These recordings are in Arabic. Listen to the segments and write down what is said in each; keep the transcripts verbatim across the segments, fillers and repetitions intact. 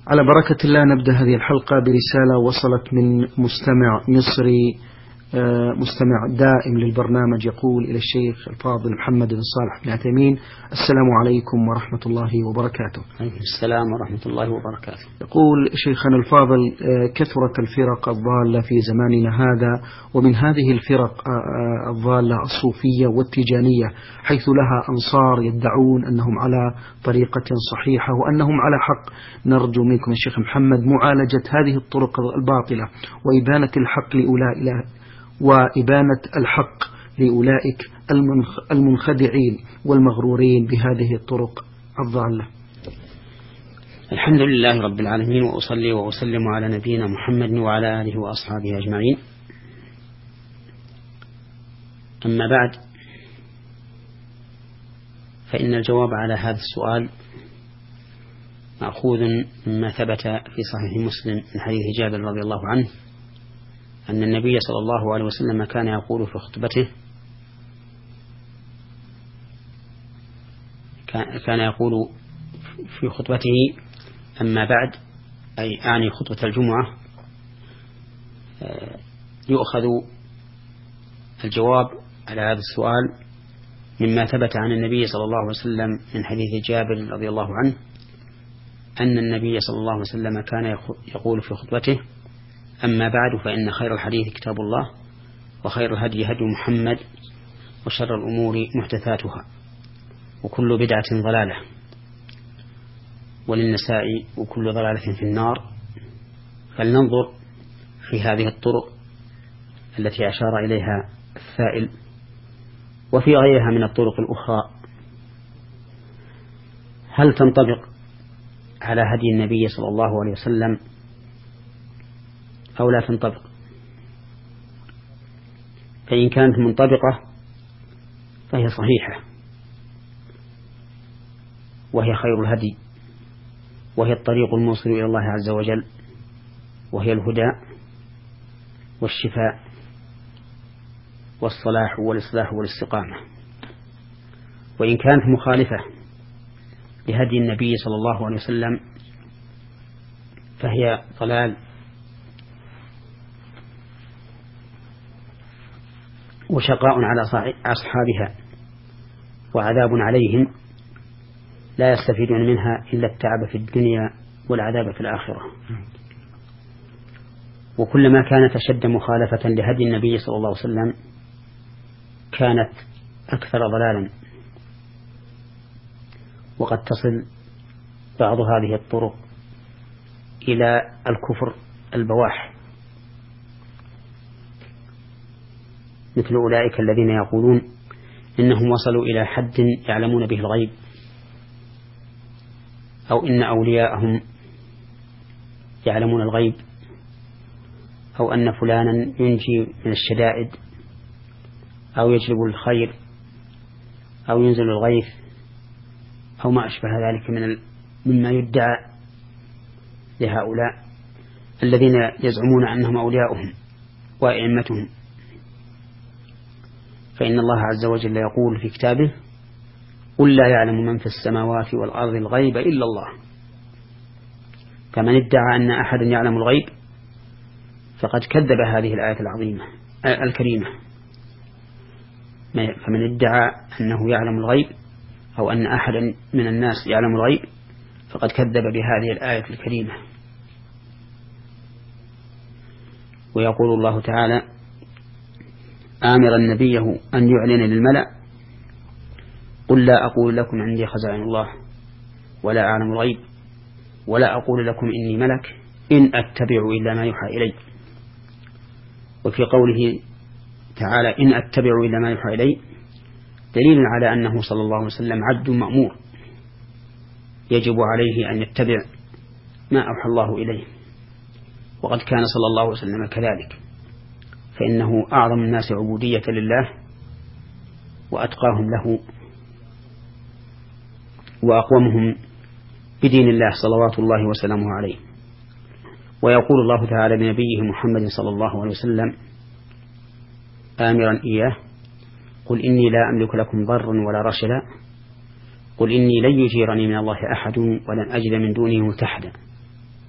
على بركة الله نبدأ هذه الحلقة برسالة وصلت من مستمع مصري مستمع دائم للبرنامج، يقول إلى الشيخ الفاضل محمد بن صالح بن عثيمين: السلام عليكم ورحمة الله وبركاته. السلام ورحمة الله وبركاته. يقول شيخنا الفاضل: كثرت الفرق الضالة في زماننا هذا، ومن هذه الفرق الضالة الصوفية والتجانية، حيث لها أنصار يدعون أنهم على طريقة صحيحة وأنهم على حق. نرجو منكم يا شيخ محمد معالجة هذه الطرق الباطلة وإبانة الحق لأولئك وإبانة الحق لأولئك المنخدعين والمغرورين بهذه الطرق الضالة. الحمد لله رب العالمين، وأصلي وأسلم على نبينا محمد وعلى آله وأصحابه أجمعين. أما بعد، فإن الجواب على هذا السؤال مأخوذ مما ثبت في صحيح مسلم من حديث جابر رضي الله عنه أن النبي صلى الله عليه وسلم كان يقول في خطبته كان يقول في خطبته أما بعد، أي أعني خطبة الجمعة، يؤخذ الجواب على هذا السؤال مما ثبت عن النبي صلى الله عليه وسلم من حديث جابر رضي الله عنه أن النبي صلى الله عليه وسلم كان يقول في خطبته: أما بعد، فإن خير الحديث كتاب الله، وخير الهدي هدي محمد، وشر الأمور محدثاتها، وكل بدعة ضلالة، وللنساء وكل ضلالة في النار. فلننظر في هذه الطرق التي أشار إليها السائل وفي غيرها من الطرق الأخرى، هل تنطبق على هدي النبي صلى الله عليه وسلم أو لا تنطبق؟ فإن كانت منطبقة فهي صحيحة، وهي خير الهدي، وهي الطريق الموصل إلى الله عز وجل، وهي الهدى والشفاء والصلاح والإصلاح والاستقامة. وإن كانت مخالفة لهدي النبي صلى الله عليه وسلم فهي ضلال وشقاء على أصحابها وعذاب عليهم لا يستفيدون منها إلا التعب في الدنيا والعذاب في الآخرة. وكلما كانت أشد مخالفة لهدي النبي صلى الله عليه وسلم كانت أكثر ضلالا، وقد تصل بعض هذه الطرق إلى الكفر البواح، مثل أولئك الذين يقولون إنهم وصلوا إلى حد يعلمون به الغيب، أو إن أولياءهم يعلمون الغيب، أو أن فلانا ينجي من الشدائد، أو يجلب الخير، أو ينزل الغيث، أو ما أشبه ذلك من مما يدعى لهؤلاء الذين يزعمون أنهم أولياؤهم وأئمتهم. فإن الله عز وجل يقول في كتابه: قل لا يعلم من في السماوات والأرض الغيب إلا الله. فمن ادعى أن أحدا يعلم الغيب فقد كذب هذه الآية العظيمة الكريمة. فمن ادعى أنه يعلم الغيب أو أن أحدا من الناس يعلم الغيب فقد كذب بهذه الآية الكريمة. ويقول الله تعالى آمرا نبيه أن يعلن للملأ: قل لا أقول لكم عندي خزائن الله ولا أعلم الغيب ولا أقول لكم إني ملك إن أتبع إلا ما يوحى إلي. وفي قوله تعالى إن أتبع إلا ما يوحى إلي دليل على أنه صلى الله عليه وسلم عبد مأمور يجب عليه أن يتبع ما أوحى الله إليه، وقد كان صلى الله عليه وسلم كذلك، فإنه أعظم الناس عبودية لله وأتقاهم له وأقومهم بدين الله صلوات الله وسلامه عليه. ويقول الله تعالى لنبيه محمد صلى الله عليه وسلم آمرا إياه: قل إني لا أملك لكم ضرا ولا رشدا، قل إني لن يجيرني من الله أحد ولن أجد من دونه ملتحدا.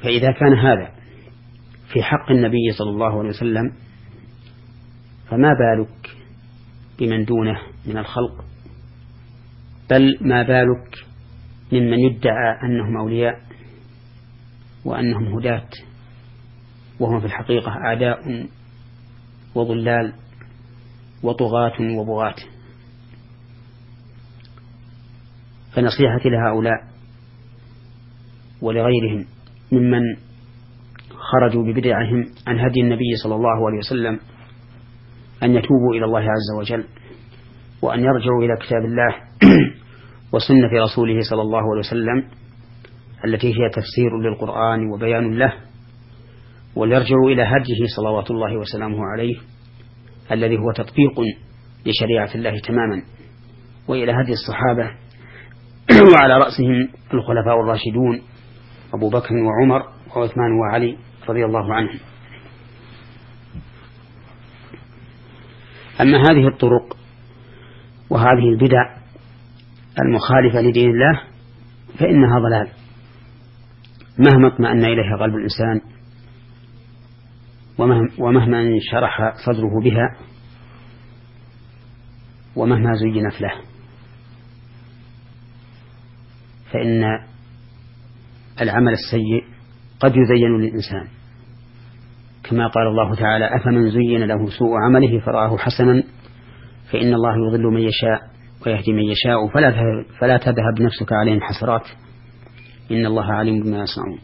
فإذا كان هذا في حق النبي صلى الله عليه وسلم فما بالك بمن دونه من الخلق، بل ما بالك ممن يدعى أنهم أولياء وأنهم هداة وهم في الحقيقة أعداء وضلال وطغاة وبغاة. فنصيحتي لهؤلاء ولغيرهم ممن خرجوا ببدعهم عن هدي النبي صلى الله عليه وسلم أن يتوبوا إلى الله عز وجل، وأن يرجعوا إلى كتاب الله وسنة رسوله صلى الله عليه وسلم التي هي تفسير للقرآن وبيان له، وليرجعوا إلى هديه صلوات الله وسلامه عليه الذي هو تطبيق لشريعة الله تماما، وإلى هدي الصحابة وعلى رأسهم الخلفاء الراشدون أبو بكر وعمر وعثمان وعلي رضي الله عنهم. أما هذه الطرق وهذه البدع المخالفة لدين الله فإنها ضلال مهما اطمأن إليها قلب الإنسان ومهما انشرح صدره بها ومهما زينت له، فإن العمل السيء قد يزين للإنسان كما قال الله تعالى: أفمن زين له سوء عمله فرآه حسنا فإن الله يضل من يشاء ويهدي من يشاء فلا تذهب نفسك عليهم حسرات إن الله عليم بما يصنعون.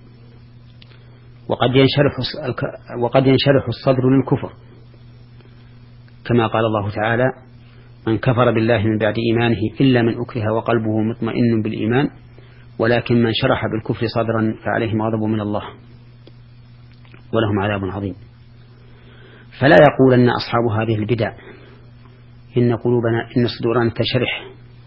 وقد ينشرح وقد ينشرح الصدر للكفر كما قال الله تعالى: من كفر بالله من بعد إيمانه إلا من أكره وقلبه مطمئن بالإيمان ولكن من شرح بالكفر صدرا فعليهم غضب من الله ولهم عذاب عظيم. فلا يقولن أصحاب هذه البدع إن قلوبنا إن صدورنا تشرح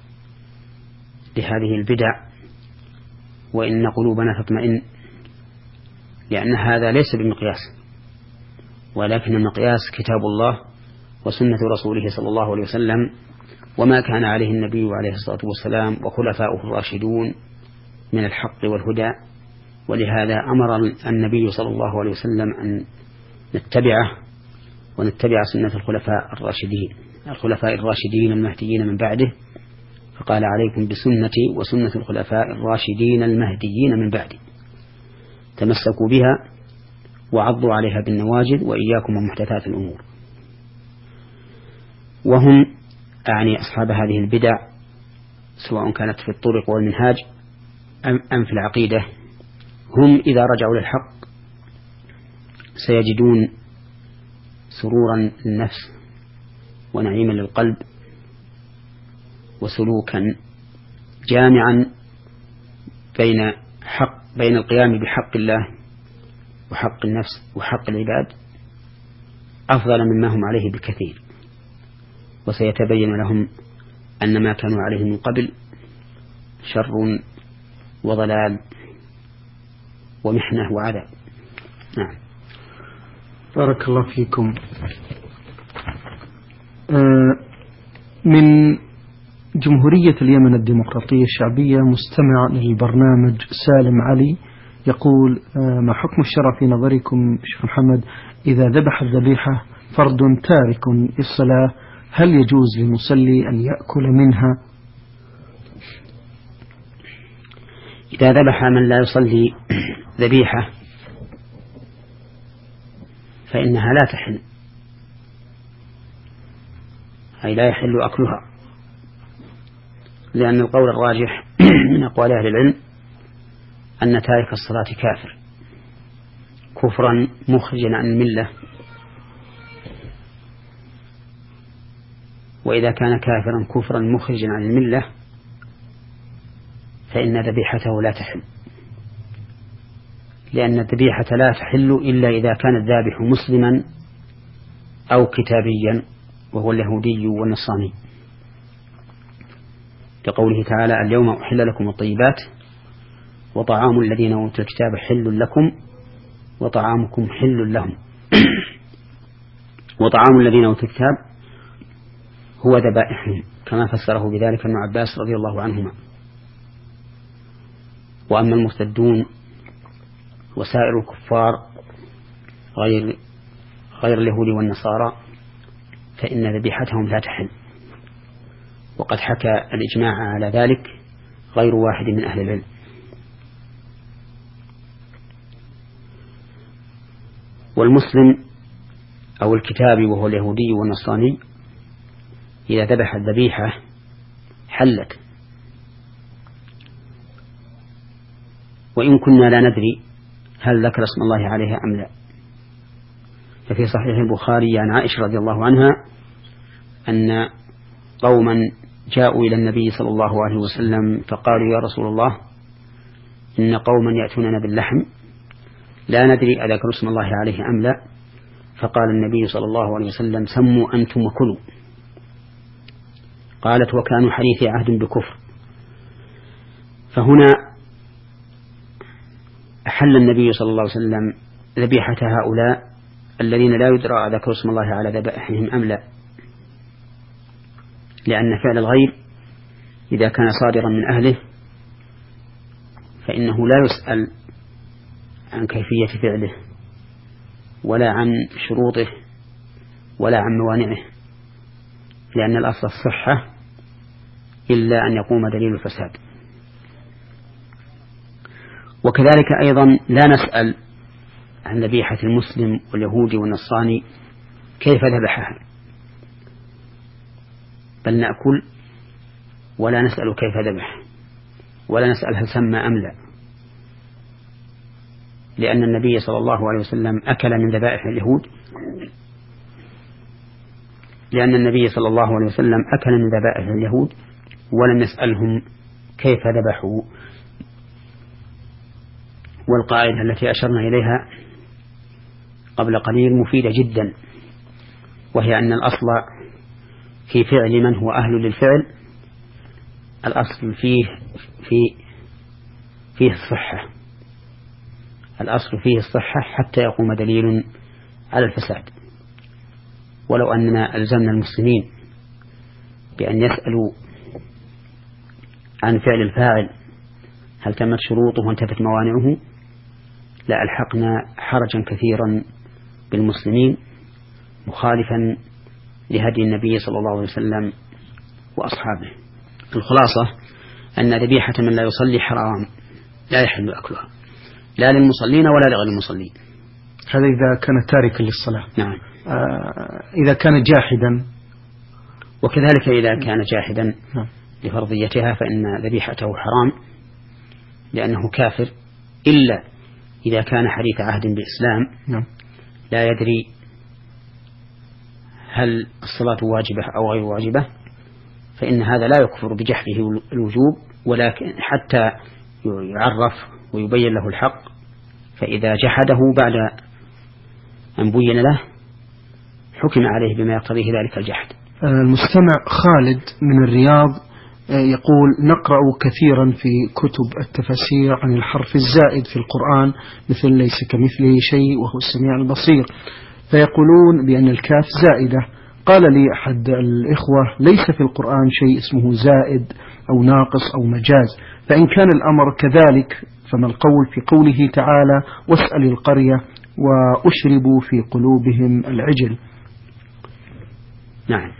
لهذه البدع وإن قلوبنا تطمئن، لأن هذا ليس بمقياس، ولكن المقياس كتاب الله وسنة رسوله صلى الله عليه وسلم وما كان عليه النبي عليه الصلاة والسلام وخلفاؤه الراشدون من الحق والهدى. ولهذا أمر النبي صلى الله عليه وسلم أن نتبعه ونتبع سنة الخلفاء الراشدين الخلفاء الراشدين المهديين من بعده، فقال: عليكم بسنتي وسنة الخلفاء الراشدين المهديين من بعدي، تمسكوا بها وعضوا عليها بالنواجذ وإياكم ومحدثات الأمور. وهم أعني أصحاب هذه البدع سواء كانت في الطرق والمنهاج أم في العقيدة، هم إذا رجعوا للحق سيجدون سرورا للنفس ونعيما للقلب وسلوكا جامعا بين حق بين القيام بحق الله وحق النفس وحق العباد أفضل مما هم عليه بكثير. وسيتبين لهم أن ما كانوا عليه من قبل شر وضلال ومحنة وعذاب. نعم. بارك الله فيكم. آه من جمهورية اليمن الديمقراطية الشعبية مستمع للبرنامج سالم علي يقول: آه ما حكم الشرع في نظركم شيخ محمد إذا ذبح الذبيحة فرد تارك للصلاة، هل يجوز للمصلي أن يأكل منها؟ إذا ذبح من لا يصلي ذبيحة فإنها لا تحل، أي لا يحل أكلها، لأن القول الراجح من أقوال أهل العلم أن تارك الصلاة كافر كفرا مخرجا عن الملة، وإذا كان كافرا كفرا مخرجا عن الملة فإن ذبيحته لا تحل، لأن الذبيحة لا تحل إلا إذا كان الذابح مسلما أو كتابيا وهو اليهودي والنصراني، لقوله تعالى: اليوم أحل لكم الطيبات وطعام الذين أوتوا الكتاب حل لكم وطعامكم حل لهم. وطعام الذين أوتوا الكتاب هو ذبائحهم كما فسره بذلك ابن عباس رضي الله عنهما. وأما المرتدون وسائر الكفار غير غير اليهود والنصارى فإن ذبيحتهم لا تحل. وقد حكى الإجماع على ذلك غير واحد من أهل العلم. والمسلم أو الكتابي وهو اليهودي والنصراني إذا ذبح الذبيحة حلت، وإن كنا لا ندري هل ذكر اسم الله عليها أم لا. ففي صحيح البخاري عن عائشة رضي الله عنها أن قوما جاءوا إلى النبي صلى الله عليه وسلم فقالوا يا رسول الله إن قوما يأتوننا باللحم لا ندري أذكر اسم الله عليه أم لا. فقال النبي صلى الله عليه وسلم سموا أنتم وكلوا. قالت وكانوا حديث عهد بكفر. فهنا أحل النبي صلى الله عليه وسلم ذبيحة هؤلاء الذين لا يدرى أذكر اسم الله على ذبائحهم أم لا، لأن فعل الغير إذا كان صادرا من أهله فإنه لا يسأل عن كيفية فعله ولا عن شروطه ولا عن موانعه، لأن الأصل الصحة إلا أن يقوم دليل الفساد. وكذلك أيضا لا نسأل عن ذبيحة المسلم واليهودي والنصراني كيف ذبحها، بل نأكل ولا نسأل كيف ذبح ولا نسأل هل سمى أم لا، لأن النبي صلى الله عليه وسلم أكل من ذبائح اليهود لأن النبي صلى الله عليه وسلم أكل من ذبائح اليهود ولم يسألهم كيف ذبحوا. والقاعدة التي أشرنا إليها قبل قليل مفيدة جدا، وهي أن الأصل في فعل من هو أهل للفعل الأصل فيه في فيه الصحة، الأصل فيه الصحة حتى يقوم دليل على الفساد. ولو أننا ألزمنا المسلمين بأن يسألوا عن فعل الفاعل هل تمت شروطه وانتفت موانعه لا ألحقنا حرجا كثيرا بالمسلمين مخالفا لهدي النبي صلى الله عليه وسلم وأصحابه. الخلاصة أن ذبيحة من لا يصلي حرام لا يحل أكلها لا للمصلين ولا لغير المصلين. هذا إذا كان تاركا للصلاة. نعم. آه إذا كان جاحدا، وكذلك إذا كان جاحدا نعم. لفرضيتها فإن ذبيحته حرام لأنه كافر، إلا إذا كان حديث عهد بالإسلام نعم. لا يدري هل الصلاة واجبة أو غير واجبة، فإن هذا لا يكفر بجحده الوجوب، ولكن حتى يعرف ويبين له الحق، فإذا جحده بعد أن بين له حكم عليه بما يقتضيه ذلك الجحد. المستمع خالد من الرياض يقول نقرأ كثيرا في كتب التفسير عن الحرف الزائد في القرآن مثل ليس كمثله شيء وهو السميع البصير، فيقولون بأن الكاف زائدة. قال لي أحد الإخوة ليس في القرآن شيء اسمه زائد أو ناقص أو مجاز، فإن كان الأمر كذلك فما القول في قوله تعالى واسأل القرية وأشربوا في قلوبهم العجل؟ نعم،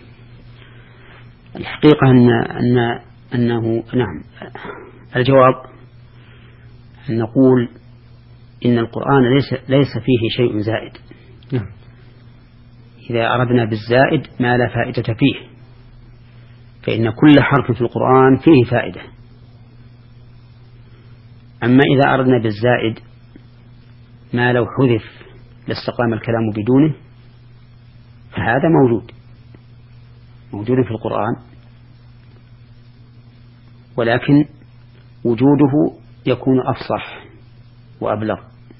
الحقيقة أن أن أنه نعم الجواب أن نقول إن القرآن ليس ليس فيه شيء زائد. نعم. إذا أردنا بالزائد ما لا فائدة فيه، فإن كل حرف في القرآن فيه فائدة. أما إذا أردنا بالزائد ما لو حذف لاستقام الكلام بدونه فهذا موجود موجود في القرآن، ولكن وجوده يكون أفصح وأبلغ،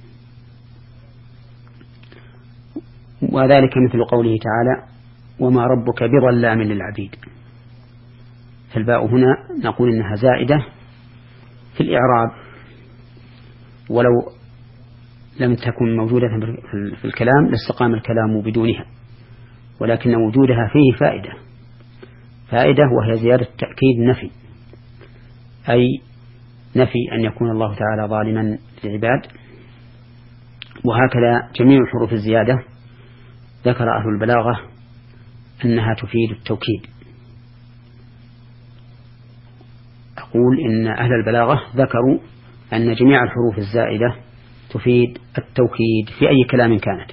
وذلك مثل قوله تعالى وما ربك بظلام للعبيد. فالباء هنا نقول إنها زائدة في الإعراب، ولو لم تكن موجودة في الكلام لاستقام الكلام بدونها، ولكن وجودها فيه فائدة فائدة وهي زيادة تأكيد نفي، أي نفي أن يكون الله تعالى ظالما للعباد وهكذا جميع حروف الزيادة ذكر أهل البلاغة أنها تفيد التوكيد. أقول إن أهل البلاغة ذكروا أن جميع الحروف الزائدة تفيد التوكيد في أي كلام كانت.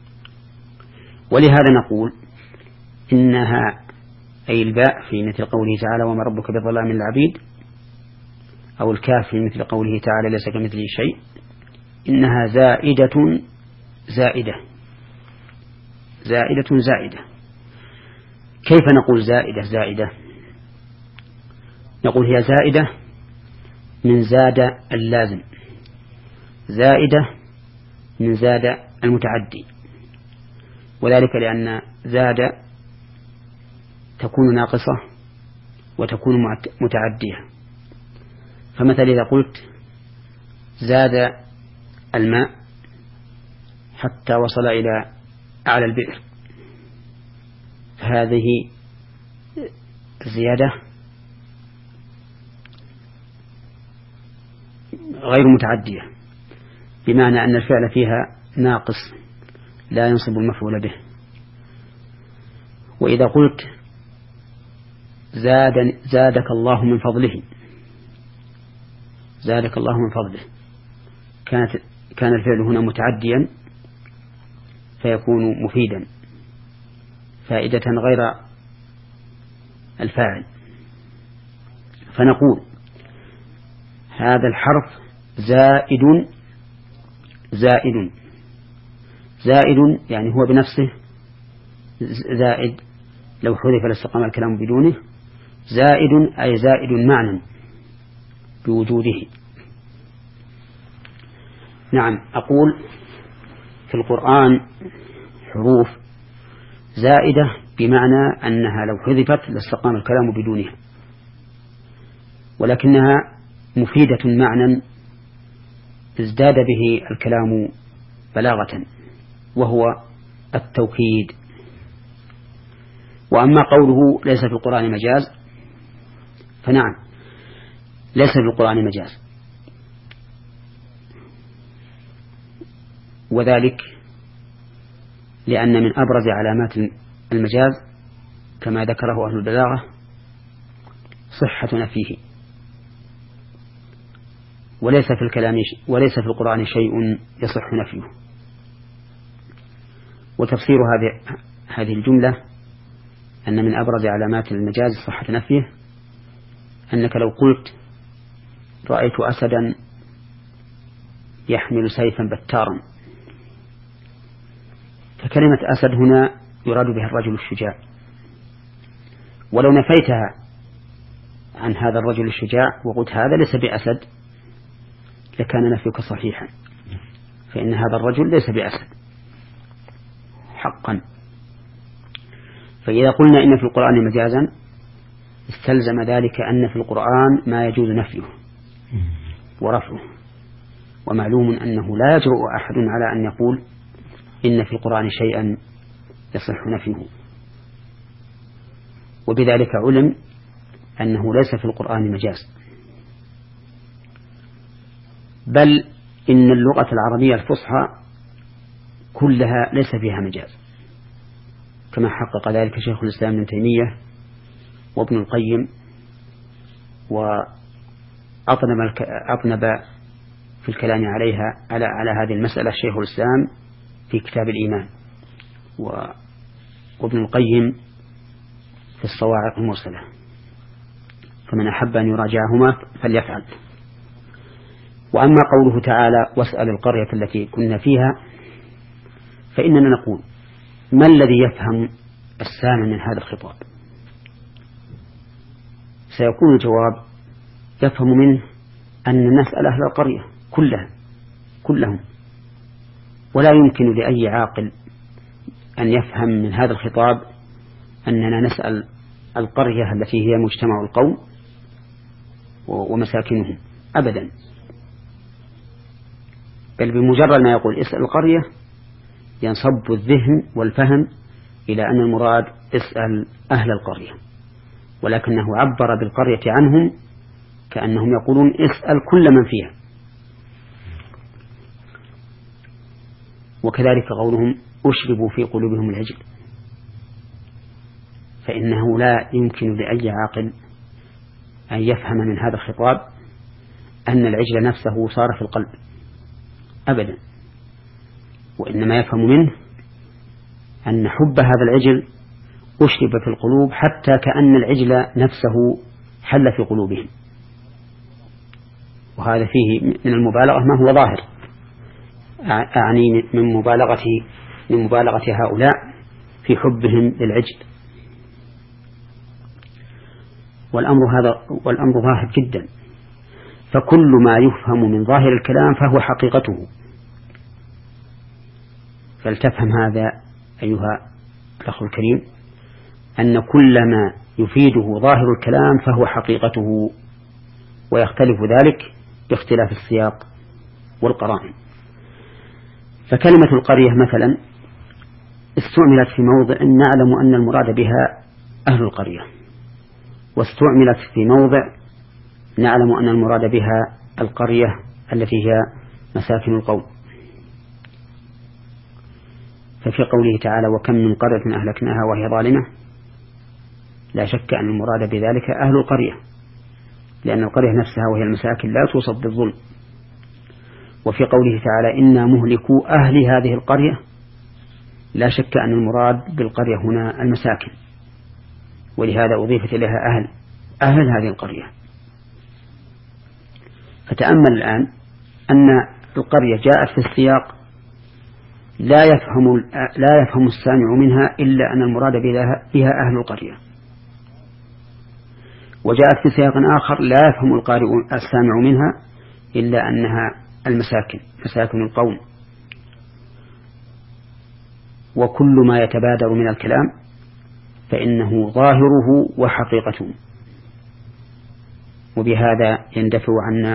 ولهذا نقول إنها أي الباء في مثل قوله تعالى وما ربك بظلام للعبيد، أو الكاف في مثل قوله تعالى ليس كمثله شيء، إنها زائدة زائدة زائدة زائدة. كيف نقول زائدة زائدة؟ نقول هي زائدة من زاد اللازم، زائدة من زاد المتعدي، وذلك لأن زاد تكون ناقصة وتكون متعدية. فمثلا إذا قلت زاد الماء حتى وصل إلى أعلى البئر، فهذه الزيادة غير متعدية، بمعنى أن الفعل فيها ناقص لا ينصب المفعول به. وإذا قلت زاد زادك الله من فضله، زادك الله من فضله، كانت كان الفعل هنا متعديا فيكون مفيدا فائدة غير الفاعل. فنقول هذا الحرف زائد زائد زائد يعني هو بنفسه زائد، لو حذف لاستقام الكلام بدونه. زائد أي زائد معنى بوجوده. نعم، أقول في القرآن حروف زائدة بمعنى أنها لو حذفت لاستقام الكلام بدونها، ولكنها مفيدة معنى ازداد به الكلام بلاغة، وهو التوكيد. وأما قوله ليس في القرآن مجاز، فنعم ليس في القرآن مجاز، وذلك لأن من أبرز علامات المجاز كما ذكره أهل البلاغة صحة نفيه، وليس في الكلام وليس في القرآن شيء يصح نفيه. وتفسير هذه هذه الجملة أن من أبرز علامات المجاز صحة نفيه أنك لو قلت رأيت أسدا يحمل سيفا بتارا، فكلمة أسد هنا يراد بها الرجل الشجاع، ولو نفيتها عن هذا الرجل الشجاع وقلت هذا ليس بأسد لكان نفيك صحيحا، فإن هذا الرجل ليس بأسد حقا. فإذا قلنا إن في القرآن مجازا استلزم ذلك أن في القرآن ما يجوز نفيه ورفعه، ومعلوم أنه لا يجرؤ أحد على أن يقول إن في القرآن شيئا يصح نفيه، وبذلك علم أنه ليس في القرآن مجاز، بل إن اللغة العربية الفصحى كلها ليس فيها مجاز، كما حقق ذلك شيخ الإسلام ابن تيمية وابن القيم، وأطنب أطنب في الكلام عليها على على هذه المسألة شيخ الإسلام في كتاب الإيمان، وابن القيم في الصواعق المرسلة، فمن أحب أن يراجعهما فليفعل. وأما قوله تعالى واسأل القرية التي كنا فيها، فإننا نقول ما الذي يفهم السامع من هذا الخطاب؟ سيكون الجواب يفهم منه أن نسأل أهل القرية كلها كلهم، ولا يمكن لأي عاقل أن يفهم من هذا الخطاب أننا نسأل القرية التي هي مجتمع القوم ومساكنهم أبدا، بل بمجرد ما يقول اسأل القرية ينصب الذهن والفهم إلى أن المراد اسأل أهل القرية، ولكنه عبر بالقرية عنهم كأنهم يقولون اسأل كل من فيها. وكذلك قولهم أشربوا في قلوبهم العجل، فإنه لا يمكن لأي عاقل أن يفهم من هذا الخطاب أن العجل نفسه صار في القلب أبدا، وإنما يفهم منه أن حب هذا العجل أشرب في القلوب حتى كأن العجل نفسه حل في قلوبهم، وهذا فيه من المبالغة ما هو ظاهر، أعني من مبالغة من مبالغة هؤلاء في حبهم للعجل. والأمر هذا والأمر ظاهر جدا، فكل ما يفهم من ظاهر الكلام فهو حقيقته. فلتفهم هذا أيها الأخ الكريم، أن كل ما يفيده ظاهر الكلام فهو حقيقته، ويختلف ذلك باختلاف السياق والقرائن. فكلمة القرية مثلا استعملت في موضع نعلم أن المراد بها أهل القرية، واستعملت في موضع نعلم أن المراد بها القرية التي هي مساكن القوم. ففي قوله تعالى وكم من قرية أهلكناها وهي ظالمة، لا شك أن المراد بذلك أهل القرية، لأن القرية نفسها وهي المساكن لا توصف بالظلم. وفي قوله تعالى إنا مهلكو أهل هذه القرية، لا شك أن المراد بالقرية هنا المساكن، ولهذا أضيفت إليها أهل أهل هذه القرية. فتأمل الآن أن القرية جاءت في السياق لا يفهم لا يفهم السامع منها إلا أن المراد بها أهل القرية، وجاءت في سياق آخر لا يفهم القارئ السامع منها إلا أنها المساكن مساكن القوم. وكل ما يتبادر من الكلام فإنه ظاهره وحقيقته، وبهذا يندفع عنا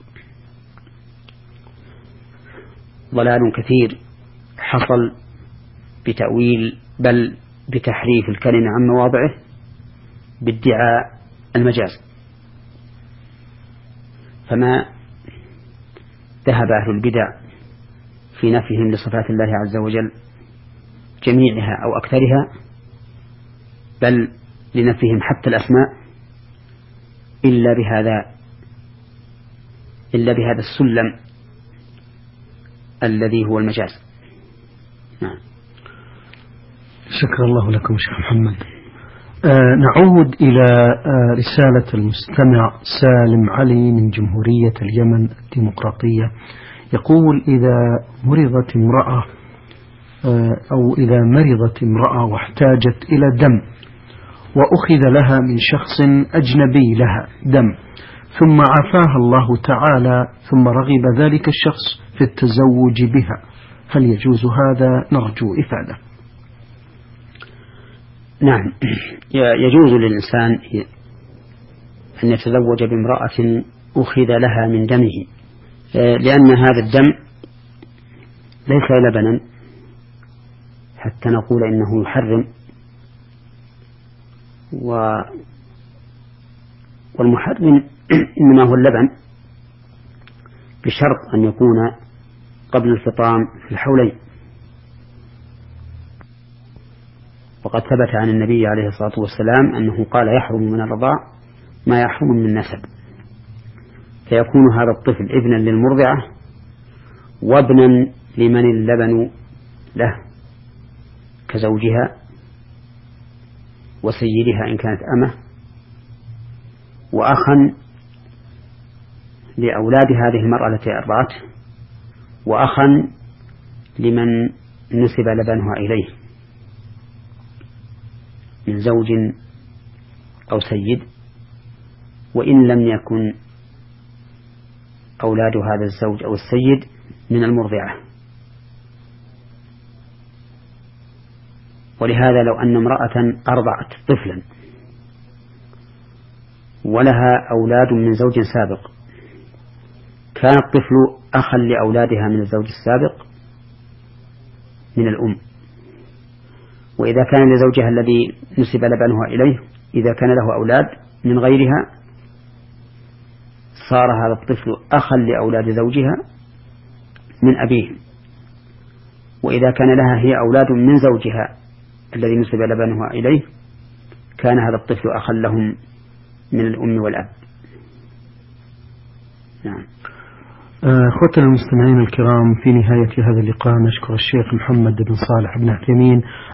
ضلال كثير حصل بتأويل بل بتحريف الكلمة عن مواضعه بادعاء المجاز. فما ذهب أهل البدع في نفيهم لصفات الله عز وجل جميعها أو أكثرها، بل لنفيهم حتى الأسماء، إلا بهذا إلا بهذا السلم الذي هو المجاز. نعم. شكر الله لكم شيخ محمد. آه نعود إلى آه رسالة المستمع سالم علي من جمهورية اليمن الديمقراطية، يقول إذا مرضت امرأة آه أو إذا مرضت امرأة واحتاجت إلى دم، وأخذ لها من شخص أجنبي لها دم، ثم عافاها الله تعالى، ثم رغب ذلك الشخص في التزوج بها، هل يجوز هذا؟ نرجو إفادة. نعم، يجوز للإنسان أن يتزوج بامرأة أخذ لها من دمه، لأن هذا الدم ليس لبنا حتى نقول إنه يحرم، والمحرم إنما هو اللبن بشرط أن يكون قبل الفطام في الحولين. وقد ثبت عن النبي عليه الصلاة والسلام أنه قال يحرم من الرضاع ما يحرم من النسب، فيكون هذا الطفل ابنا للمرضعة وابنا لمن اللبن له كزوجها وسيدها إن كانت أمه، وأخا لأولاد هذه المرأة التي أرضعته، وأخا لمن نسب لبنها إليه من زوج أو سيد، وإن لم يكن أولاد هذا الزوج أو السيد من المرضعة. ولهذا لو أن امرأة أرضعت طفلا ولها أولاد من زوج سابق، كان الطفل أخا لأولادها من الزوج السابق من الأم، وإذا كان لزوجها الذي نسب لبنها إليه إذا كان له أولاد من غيرها صار هذا الطفل أخا لأولاد زوجها من أبيه. وإذا كان لها هي أولاد من زوجها الذي نسب لبنها إليه كان هذا الطفل أخا لهم من الأم والأب. نعم. أخوتنا المستمعين الكرام، في نهاية هذا اللقاء نشكر الشيخ محمد بن صالح بن عثيمين